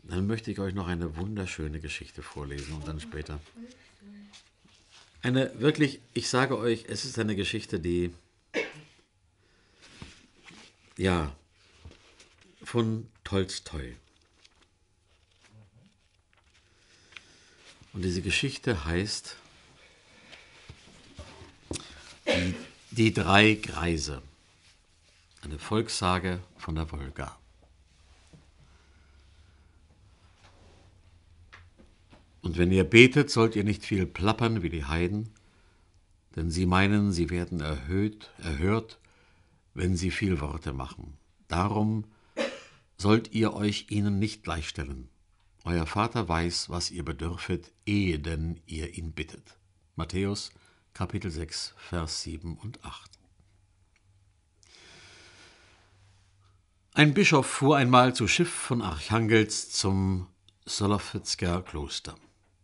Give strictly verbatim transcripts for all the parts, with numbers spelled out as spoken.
Dann möchte ich euch noch eine wunderschöne Geschichte vorlesen und dann später. Eine wirklich, ich sage euch, es ist eine Geschichte, die, ja, von Tolstoi. Und diese Geschichte heißt Die, die drei Greise. Eine Volkssage von der Wolga. Und wenn ihr betet, sollt ihr nicht viel plappern wie die Heiden, denn sie meinen, sie werden erhöht, erhört, wenn sie viel Worte machen. Darum sollt ihr euch ihnen nicht gleichstellen. Euer Vater weiß, was ihr bedürfet, ehe denn ihr ihn bittet. Matthäus, Kapitel sechs, Vers sieben und acht. Ein Bischof fuhr einmal zu Schiff von Archangelsk zum Solovjetsker Kloster.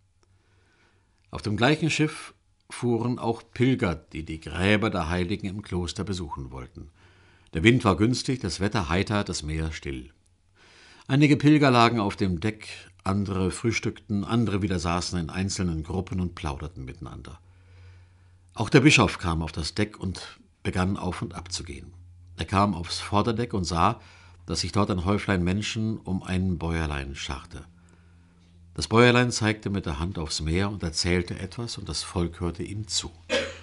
Auf dem gleichen Schiff fuhren auch Pilger, die die Gräber der Heiligen im Kloster besuchen wollten. Der Wind war günstig, das Wetter heiter, das Meer still. Einige Pilger lagen auf dem Deck, andere frühstückten, andere wieder saßen in einzelnen Gruppen und plauderten miteinander. Auch der Bischof kam auf das Deck und begann auf und ab zu gehen. Er kam aufs Vorderdeck und sah, dass sich dort ein Häuflein Menschen um ein Bäuerlein scharte. Das Bäuerlein zeigte mit der Hand aufs Meer und erzählte etwas, und das Volk hörte ihm zu.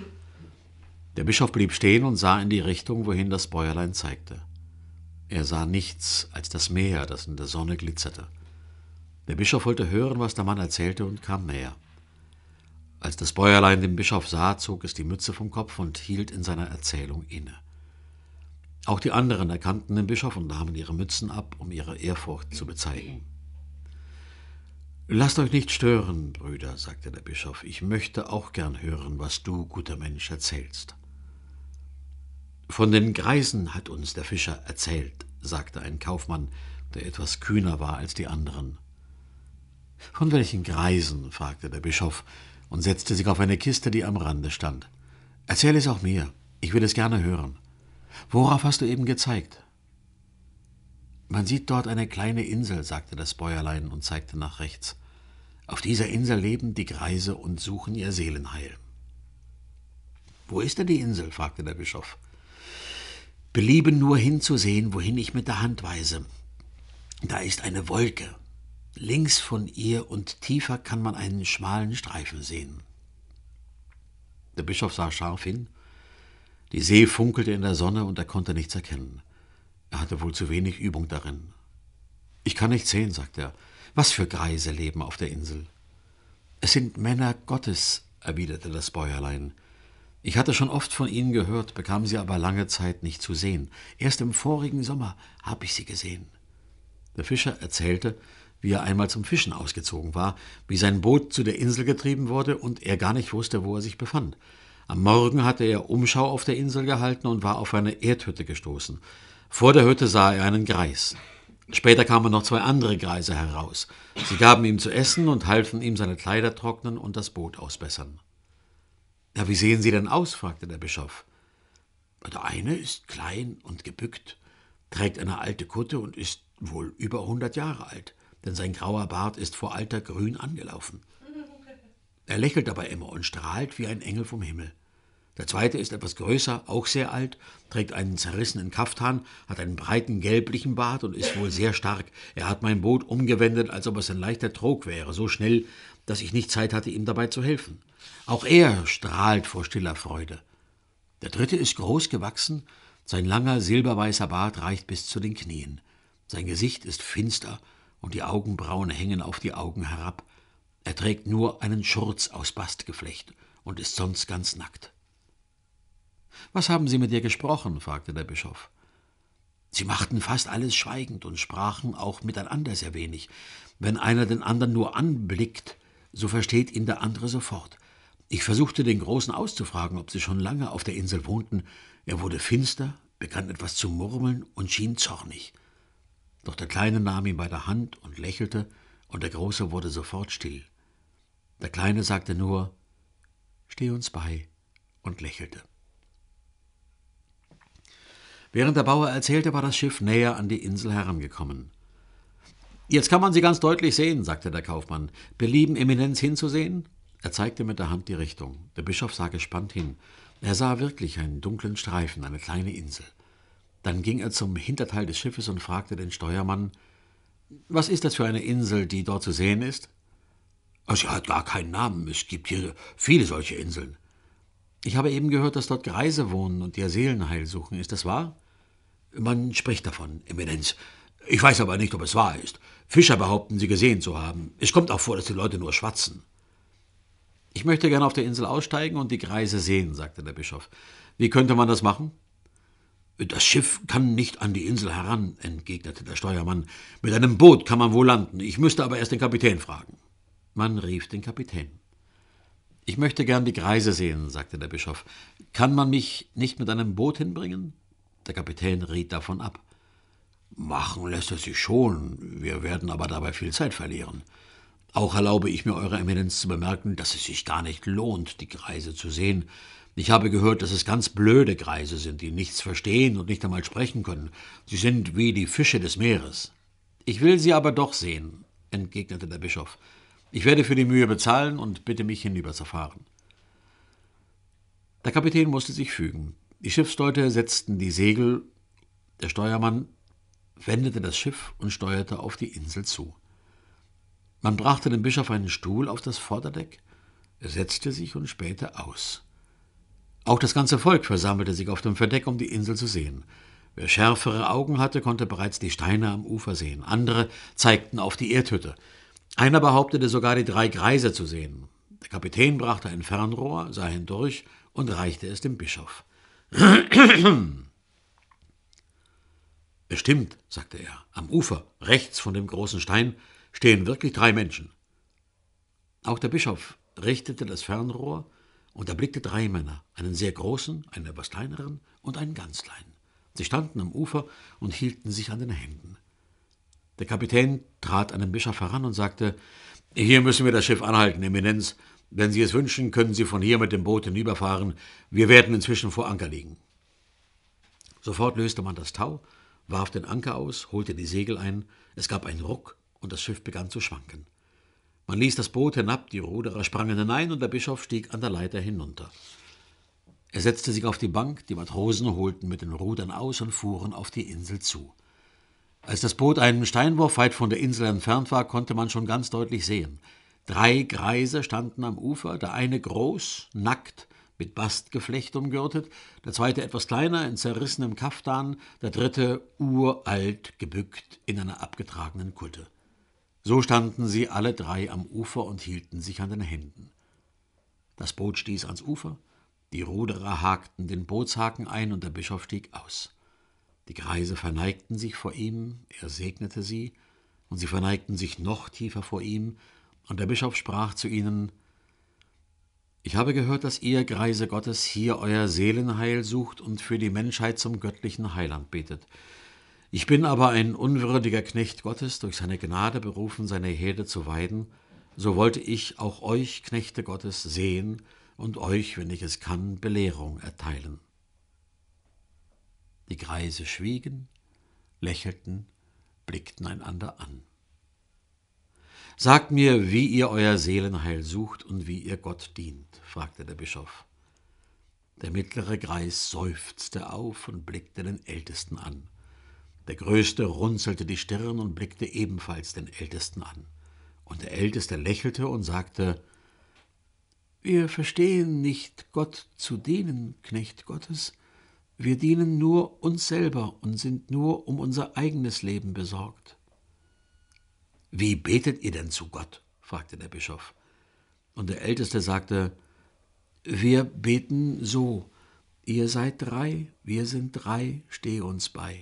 Der Bischof blieb stehen und sah in die Richtung, wohin das Bäuerlein zeigte. Er sah nichts als das Meer, das in der Sonne glitzerte. Der Bischof wollte hören, was der Mann erzählte, und kam näher. Als das Bäuerlein den Bischof sah, zog es die Mütze vom Kopf und hielt in seiner Erzählung inne. Auch die anderen erkannten den Bischof und nahmen ihre Mützen ab, um ihre Ehrfurcht zu bezeigen. »Lasst euch nicht stören, Brüder«, sagte der Bischof, »ich möchte auch gern hören, was du, guter Mensch, erzählst.« »Von den Greisen hat uns der Fischer erzählt«, sagte ein Kaufmann, der etwas kühner war als die anderen. »Von welchen Greisen?« fragte der Bischof und setzte sich auf eine Kiste, die am Rande stand. »Erzähl es auch mir, ich will es gerne hören. Worauf hast du eben gezeigt?« »Man sieht dort eine kleine Insel«, sagte das Bäuerlein und zeigte nach rechts. »Auf dieser Insel leben die Greise und suchen ihr Seelenheil.« »Wo ist denn die Insel?« fragte der Bischof. »Beliebe nur hinzusehen, wohin ich mit der Hand weise. Da ist eine Wolke. Links von ihr und tiefer kann man einen schmalen Streifen sehen.« Der Bischof sah scharf hin. Die See funkelte in der Sonne und er konnte nichts erkennen. Er hatte wohl zu wenig Übung darin. »Ich kann nicht sehen«, sagte er. »Was für Greise leben auf der Insel?« »Es sind Männer Gottes«, erwiderte das Bäuerlein. »Ich hatte schon oft von ihnen gehört, bekam sie aber lange Zeit nicht zu sehen. Erst im vorigen Sommer habe ich sie gesehen.« Der Fischer erzählte, wie er einmal zum Fischen ausgezogen war, wie sein Boot zu der Insel getrieben wurde und er gar nicht wusste, wo er sich befand. Am Morgen hatte er Umschau auf der Insel gehalten und war auf eine Erdhütte gestoßen. Vor der Hütte sah er einen Greis. Später kamen noch zwei andere Greise heraus. Sie gaben ihm zu essen und halfen ihm seine Kleider trocknen und das Boot ausbessern. »Ja, wie sehen sie denn aus?« fragte der Bischof. »Der eine ist klein und gebückt, trägt eine alte Kutte und ist wohl über hundert Jahre alt, denn sein grauer Bart ist vor Alter grün angelaufen. Er lächelt aber immer und strahlt wie ein Engel vom Himmel. Der zweite ist etwas größer, auch sehr alt, trägt einen zerrissenen Kaftan, hat einen breiten gelblichen Bart und ist wohl sehr stark. Er hat mein Boot umgewendet, als ob es ein leichter Trog wäre, so schnell, dass ich nicht Zeit hatte, ihm dabei zu helfen. Auch er strahlt vor stiller Freude. Der dritte ist groß gewachsen, sein langer silberweißer Bart reicht bis zu den Knien. Sein Gesicht ist finster und die Augenbrauen hängen auf die Augen herab. Er trägt nur einen Schurz aus Bastgeflecht und ist sonst ganz nackt.« »Was haben Sie mit ihr gesprochen?« fragte der Bischof. »Sie machten fast alles schweigend und sprachen auch miteinander sehr wenig. Wenn einer den anderen nur anblickt, so versteht ihn der andere sofort. Ich versuchte den Großen auszufragen, ob sie schon lange auf der Insel wohnten. Er wurde finster, begann etwas zu murmeln und schien zornig. Doch der Kleine nahm ihn bei der Hand und lächelte, und der Große wurde sofort still. Der Kleine sagte nur, »Steh uns bei«, und lächelte. Während der Bauer erzählte, war das Schiff näher an die Insel herangekommen. »Jetzt kann man sie ganz deutlich sehen«, sagte der Kaufmann. »Belieben, Eminenz, hinzusehen?« Er zeigte mit der Hand die Richtung. Der Bischof sah gespannt hin. Er sah wirklich einen dunklen Streifen, eine kleine Insel. Dann ging er zum Hinterteil des Schiffes und fragte den Steuermann, »Was ist das für eine Insel, die dort zu sehen ist?« »Sie hat gar keinen Namen. Es gibt hier viele solche Inseln.« »Ich habe eben gehört, dass dort Greise wohnen und ihr Seelenheil suchen. Ist das wahr?« »Man spricht davon, Eminenz. Ich weiß aber nicht, ob es wahr ist. Fischer behaupten, sie gesehen zu haben. Es kommt auch vor, dass die Leute nur schwatzen.« »Ich möchte gerne auf der Insel aussteigen und die Greise sehen«, sagte der Bischof. »Wie könnte man das machen?« »Das Schiff kann nicht an die Insel heran«, entgegnete der Steuermann. »Mit einem Boot kann man wohl landen. Ich müsste aber erst den Kapitän fragen.« Man rief den Kapitän. »Ich möchte gern die Greise sehen«, sagte der Bischof. »Kann man mich nicht mit einem Boot hinbringen?« Der Kapitän riet davon ab. »Machen lässt es sich schon. Wir werden aber dabei viel Zeit verlieren. Auch erlaube ich mir, Eure Eminenz, zu bemerken, dass es sich gar nicht lohnt, die Greise zu sehen. Ich habe gehört, dass es ganz blöde Greise sind, die nichts verstehen und nicht einmal sprechen können. Sie sind wie die Fische des Meeres.« »Ich will sie aber doch sehen«, entgegnete der Bischof. »Ich werde für die Mühe bezahlen und bitte mich, hinüberzufahren.« Der Kapitän musste sich fügen. Die Schiffsleute setzten die Segel. Der Steuermann wendete das Schiff und steuerte auf die Insel zu. Man brachte dem Bischof einen Stuhl auf das Vorderdeck. Er setzte sich und spähte aus. Auch das ganze Volk versammelte sich auf dem Verdeck, um die Insel zu sehen. Wer schärfere Augen hatte, konnte bereits die Steine am Ufer sehen. Andere zeigten auf die Erdhütte. Einer behauptete sogar, die drei Greise zu sehen. Der Kapitän brachte ein Fernrohr, sah hindurch und reichte es dem Bischof. »Es stimmt«, sagte er. »Am Ufer, rechts von dem großen Stein, stehen wirklich drei Menschen.« Auch der Bischof richtete das Fernrohr und erblickte drei Männer, einen sehr großen, einen etwas kleineren und einen ganz kleinen. Sie standen am Ufer und hielten sich an den Händen. Der Kapitän trat an den Bischof heran und sagte, »Hier müssen wir das Schiff anhalten, Eminenz. Wenn Sie es wünschen, können Sie von hier mit dem Boot hinüberfahren. Wir werden inzwischen vor Anker liegen.« Sofort löste man das Tau, warf den Anker aus, holte die Segel ein. Es gab einen Ruck und das Schiff begann zu schwanken. Man ließ das Boot hinab, die Ruderer sprangen hinein und der Bischof stieg an der Leiter hinunter. Er setzte sich auf die Bank, die Matrosen holten mit den Rudern aus und fuhren auf die Insel zu. Als das Boot einen Steinwurf weit von der Insel entfernt war, konnte man schon ganz deutlich sehen. Drei Greise standen am Ufer, der eine groß, nackt, mit Bastgeflecht umgürtet, der zweite etwas kleiner, in zerrissenem Kaftan, der dritte uralt, gebückt in einer abgetragenen Kutte. So standen sie alle drei am Ufer und hielten sich an den Händen. Das Boot stieß ans Ufer, die Ruderer hakten den Bootshaken ein und der Bischof stieg aus. Die Greise verneigten sich vor ihm, er segnete sie, und sie verneigten sich noch tiefer vor ihm, und der Bischof sprach zu ihnen, »Ich habe gehört, dass ihr, Greise Gottes, hier euer Seelenheil sucht und für die Menschheit zum göttlichen Heiland betet. Ich bin aber ein unwürdiger Knecht Gottes, durch seine Gnade berufen, seine Herde zu weiden. So wollte ich auch euch, Knechte Gottes, sehen und euch, wenn ich es kann, Belehrung erteilen.« Die Greise schwiegen, lächelten, blickten einander an. »Sagt mir, wie ihr euer Seelenheil sucht und wie ihr Gott dient«, fragte der Bischof. Der mittlere Greis seufzte auf und blickte den Ältesten an. Der Größte runzelte die Stirn und blickte ebenfalls den Ältesten an. Und der Älteste lächelte und sagte, »Wir verstehen nicht, Gott zu dienen, Knecht Gottes. Wir dienen nur uns selber und sind nur um unser eigenes Leben besorgt.« »Wie betet ihr denn zu Gott?« fragte der Bischof. Und der Älteste sagte, »Wir beten so, ihr seid drei, wir sind drei, steh uns bei.«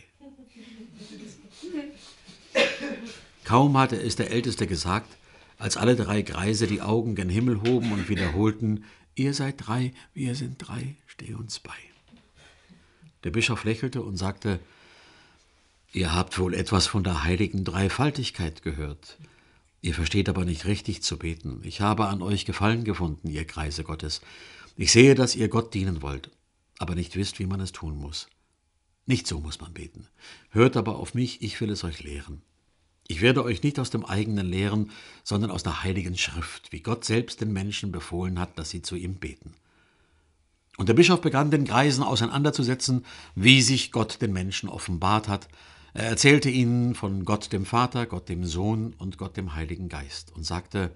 Kaum hatte es der Älteste gesagt, als alle drei Greise die Augen gen Himmel hoben und wiederholten, »Ihr seid drei, wir sind drei, steh uns bei.« Der Bischof lächelte und sagte, »Ihr habt wohl etwas von der heiligen Dreifaltigkeit gehört. Ihr versteht aber nicht richtig zu beten. Ich habe an euch Gefallen gefunden, ihr Greise Gottes. Ich sehe, dass ihr Gott dienen wollt, aber nicht wisst, wie man es tun muss. Nicht so muss man beten. Hört aber auf mich, ich will es euch lehren. Ich werde euch nicht aus dem eigenen lehren, sondern aus der Heiligen Schrift, wie Gott selbst den Menschen befohlen hat, dass sie zu ihm beten. Und der Bischof begann den Greisen auseinanderzusetzen, wie sich Gott den Menschen offenbart hat. Er erzählte ihnen von Gott dem Vater, Gott dem Sohn und Gott dem Heiligen Geist und sagte: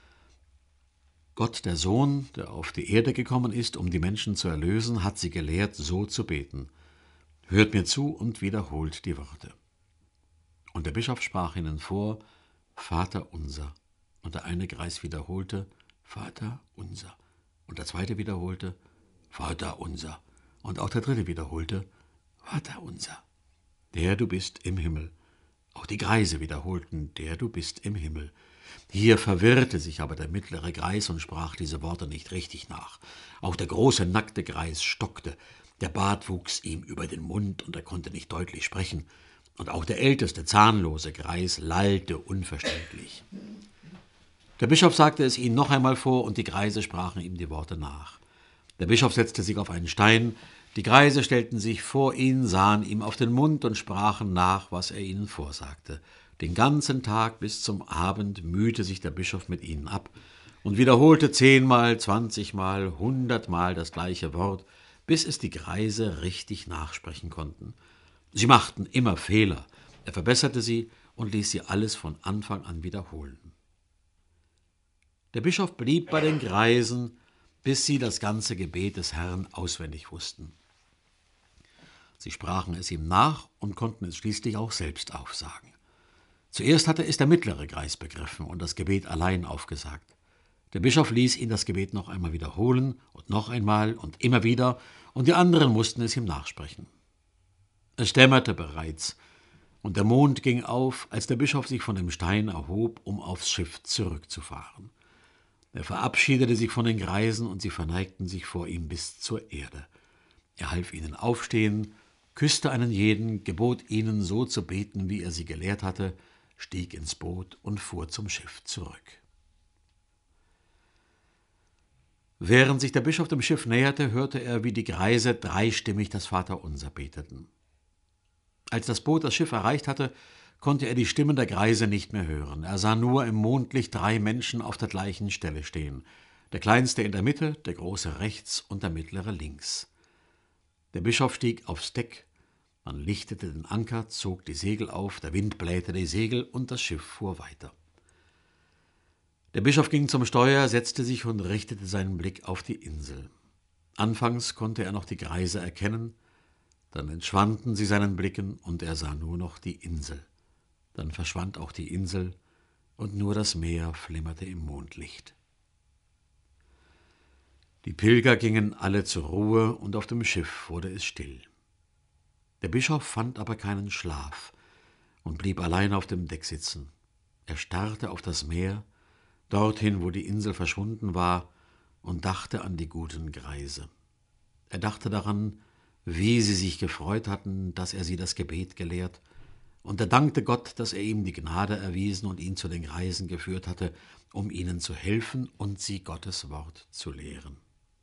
Gott der Sohn, der auf die Erde gekommen ist, um die Menschen zu erlösen, hat sie gelehrt, so zu beten. Hört mir zu und wiederholt die Worte. Und der Bischof sprach ihnen vor: Vater unser. Und der eine Greis wiederholte: Vater unser. Und der zweite wiederholte: Vater unser. Und auch der dritte wiederholte: Vater unser, der du bist im Himmel. Auch die Greise wiederholten: Der du bist im Himmel. Hier verwirrte sich aber der mittlere Greis und sprach diese Worte nicht richtig nach. Auch der große, nackte Greis stockte. Der Bart wuchs ihm über den Mund und er konnte nicht deutlich sprechen. Und auch der älteste, zahnlose Greis lallte unverständlich. Der Bischof sagte es ihnen noch einmal vor und die Greise sprachen ihm die Worte nach. Der Bischof setzte sich auf einen Stein, die Greise stellten sich vor ihn, sahen ihm auf den Mund und sprachen nach, was er ihnen vorsagte. Den ganzen Tag bis zum Abend mühte sich der Bischof mit ihnen ab und wiederholte zehnmal, zwanzigmal, hundertmal das gleiche Wort, bis es die Greise richtig nachsprechen konnten. Sie machten immer Fehler, er verbesserte sie und ließ sie alles von Anfang an wiederholen. Der Bischof blieb bei den Greisen, bis sie das ganze Gebet des Herrn auswendig wussten. Sie sprachen es ihm nach und konnten es schließlich auch selbst aufsagen. Zuerst hatte es der mittlere Greis begriffen und das Gebet allein aufgesagt. Der Bischof ließ ihn das Gebet noch einmal wiederholen und noch einmal und immer wieder, und die anderen mussten es ihm nachsprechen. Es dämmerte bereits, und der Mond ging auf, als der Bischof sich von dem Stein erhob, um aufs Schiff zurückzufahren. Er verabschiedete sich von den Greisen, und sie verneigten sich vor ihm bis zur Erde. Er half ihnen aufstehen, küsste einen jeden, gebot ihnen, so zu beten, wie er sie gelehrt hatte, stieg ins Boot und fuhr zum Schiff zurück. Während sich der Bischof dem Schiff näherte, hörte er, wie die Greise dreistimmig das Vaterunser beteten. Als das Boot das Schiff erreicht hatte, konnte er die Stimmen der Greise nicht mehr hören. Er sah nur im Mondlicht drei Menschen auf der gleichen Stelle stehen. Der kleinste in der Mitte, der große rechts und der mittlere links. Der Bischof stieg aufs Deck, man lichtete den Anker, zog die Segel auf, der Wind blähte die Segel und das Schiff fuhr weiter. Der Bischof ging zum Steuer, setzte sich und richtete seinen Blick auf die Insel. Anfangs konnte er noch die Greise erkennen, dann entschwanden sie seinen Blicken und er sah nur noch die Insel. Dann verschwand auch die Insel und nur das Meer flimmerte im Mondlicht. Die Pilger gingen alle zur Ruhe und auf dem Schiff wurde es still. Der Bischof fand aber keinen Schlaf und blieb allein auf dem Deck sitzen. Er starrte auf das Meer, dorthin, wo die Insel verschwunden war, und dachte an die guten Greise. Er dachte daran, wie sie sich gefreut hatten, dass er sie das Gebet gelehrt, und er dankte Gott, dass er ihm die Gnade erwiesen und ihn zu den Greisen geführt hatte, um ihnen zu helfen und sie Gottes Wort zu lehren.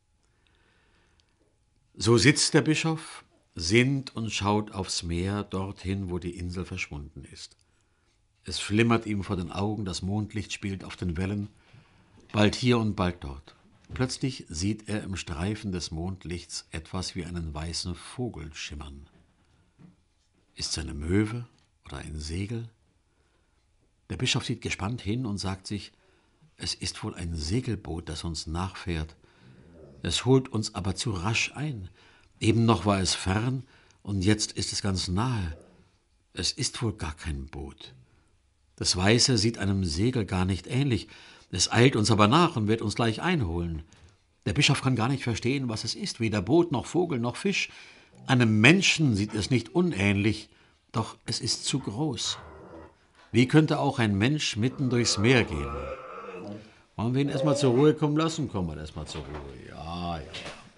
So sitzt der Bischof, sinnt und schaut aufs Meer, dorthin, wo die Insel verschwunden ist. Es flimmert ihm vor den Augen, das Mondlicht spielt auf den Wellen, bald hier und bald dort. Plötzlich sieht er im Streifen des Mondlichts etwas wie einen weißen Vogel schimmern. Ist's eine Möwe oder ein Segel? Der Bischof sieht gespannt hin und sagt sich, es ist wohl ein Segelboot, das uns nachfährt. Es holt uns aber zu rasch ein. Eben noch war es fern und jetzt ist es ganz nahe. Es ist wohl gar kein Boot. Das Weiße sieht einem Segel gar nicht ähnlich. Es eilt uns aber nach und wird uns gleich einholen. Der Bischof kann gar nicht verstehen, was es ist, weder Boot noch Vogel noch Fisch. Einem Menschen sieht es nicht unähnlich, doch es ist zu groß. Wie könnte auch ein Mensch mitten durchs Meer gehen? Wollen wir ihn erstmal zur Ruhe kommen lassen? Kommen wir erstmal zur Ruhe. Ja, ja.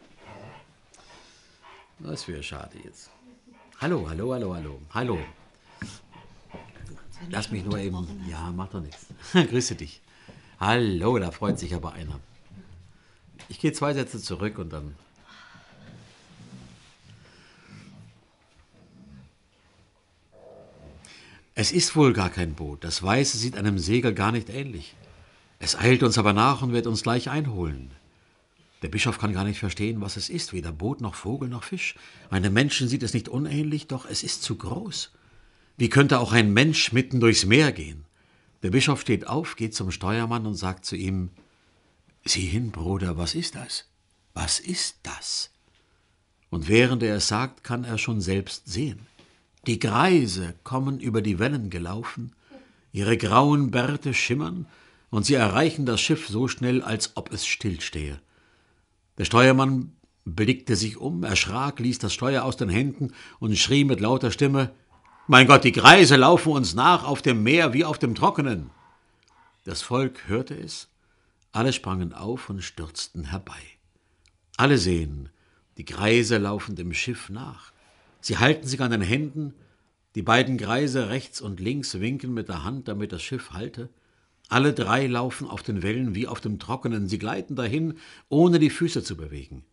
Das wäre schade jetzt. Hallo, hallo, hallo, hallo. Hallo. Lass mich nur eben... Ja, mach doch nichts. Grüße dich. Hallo, da freut sich aber einer. Ich gehe zwei Sätze zurück und dann... Es ist wohl gar kein Boot. Das Weiße sieht einem Segel gar nicht ähnlich. Es eilt uns aber nach und wird uns gleich einholen. Der Bischof kann gar nicht verstehen, was es ist, weder Boot noch Vogel noch Fisch. Einem Menschen sieht es nicht unähnlich, doch es ist zu groß. Wie könnte auch ein Mensch mitten durchs Meer gehen? Der Bischof steht auf, geht zum Steuermann und sagt zu ihm: »Sieh hin, Bruder, was ist das? Was ist das?« Und während er es sagt, kann er schon selbst sehen. Die Greise kommen über die Wellen gelaufen, ihre grauen Bärte schimmern, und sie erreichen das Schiff so schnell, als ob es stillstehe. Der Steuermann blickte sich um, erschrak, ließ das Steuer aus den Händen und schrie mit lauter Stimme: »Mein Gott, die Greise laufen uns nach auf dem Meer wie auf dem Trockenen!« Das Volk hörte es, alle sprangen auf und stürzten herbei. Alle sehen, die Greise laufen dem Schiff nach. Sie halten sich an den Händen, die beiden Greise rechts und links winken mit der Hand, damit das Schiff halte. Alle drei laufen auf den Wellen wie auf dem Trockenen, sie gleiten dahin, ohne die Füße zu bewegen.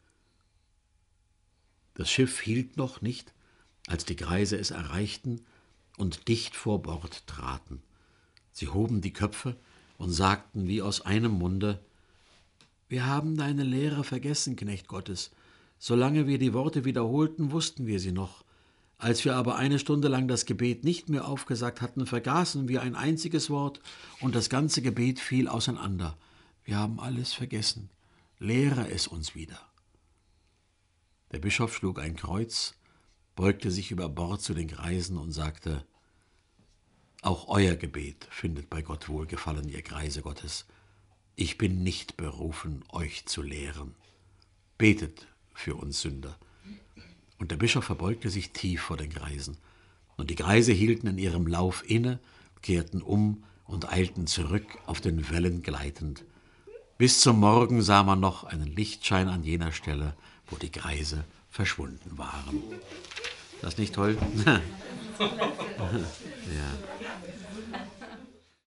Das Schiff hielt noch nicht, als die Greise es erreichten und dicht vor Bord traten. Sie hoben die Köpfe und sagten wie aus einem Munde: »Wir haben deine Lehre vergessen, Knecht Gottes. Solange wir die Worte wiederholten, wussten wir sie noch. Als wir aber eine Stunde lang das Gebet nicht mehr aufgesagt hatten, vergaßen wir ein einziges Wort, und das ganze Gebet fiel auseinander. Wir haben alles vergessen. Lehre es uns wieder.« Der Bischof schlug ein Kreuz, beugte sich über Bord zu den Greisen und sagte: »Auch euer Gebet findet bei Gott Wohlgefallen, ihr Greise Gottes. Ich bin nicht berufen, euch zu lehren. Betet für uns Sünder.« Und der Bischof verbeugte sich tief vor den Greisen. Und die Greise hielten in ihrem Lauf inne, kehrten um und eilten zurück, auf den Wellen gleitend. Bis zum Morgen sah man noch einen Lichtschein an jener Stelle, wo die Greise verschwunden waren. Das nicht toll? Ja.